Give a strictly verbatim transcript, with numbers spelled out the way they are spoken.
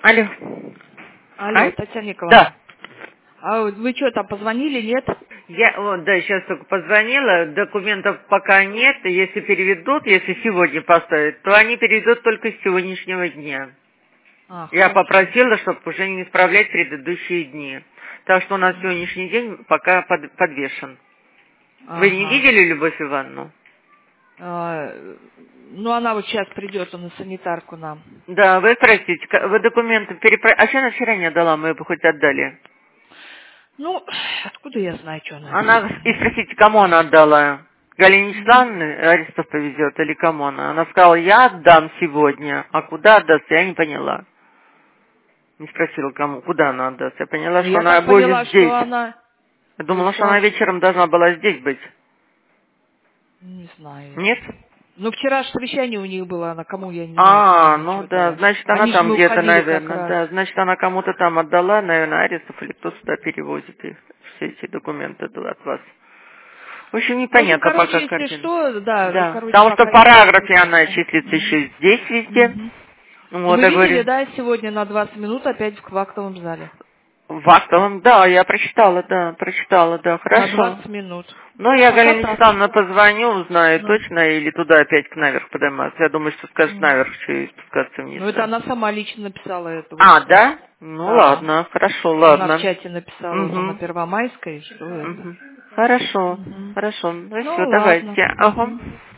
Алло. Алло, А? Татьяна Николаевна. Да. А вы что, там позвонили, нет? Я, вот, да, сейчас только позвонила, документов пока нет, если переведут, если сегодня поставят, то они переведут только с сегодняшнего дня. А, Я хорошо. попросила, чтобы уже не исправлять предыдущие дни. Так что у нас сегодняшний день пока под, подвешен. Вы не Ага. видели Любовь Ивановну? А, ну, она вот сейчас придет на санитарку нам. Да, вы спросите, ка- вы документы перепро... А что она вчера не отдала, мы бы хоть отдали? Ну, откуда я знаю, что она... Она, и спросите, кому она отдала? Галине Мгм. Вячеславовне Аристов повезет или кому она? Она сказала, я отдам сегодня, а куда отдаст, я не поняла. Не спросила, кому, куда она отдаст. Я поняла, Ну, что я она так поняла, будет здесь. что она... Я Вы думала, что она спрашиваете... вечером должна была здесь быть. Не знаю. Нет? Ну, вчера же совещание у них было, она кому, я не знаю, кому А, она ну что да, дала. значит, она Они же там мы где-то, уходили как наверное, раз. да. Значит, она кому-то там отдала, наверное, Аристов, или кто сюда перевозит их, все эти документы от вас. В общем, В общем, непонятно короче, пока если картина. что, да, Да, короче, потому что в пока не параграфе подписывается. она числится Мгм. еще здесь везде. Мгм. Ну, Вот, вы я видели, говорю, да, сегодня на двадцать минут опять в актовом зале? в актовом, да, я прочитала, да, прочитала, да, На хорошо. двадцать минут. Ну, Ну, я пока Галине так. Вячеславовне позвоню, узнаю Ну, точно, или туда опять к наверх подниматься. Я думаю, что скажет м. наверх, что и спускаться вниз. Ну, это Да. она сама лично написала это вот А, все. да? Ну, Да. ладно, хорошо, Она в ладно. чате написала уже на Угу. Первомайской, что это. Угу. Хорошо, Мгм. хорошо. Ну Ну, все, ладно. давайте. Ага. Мгм.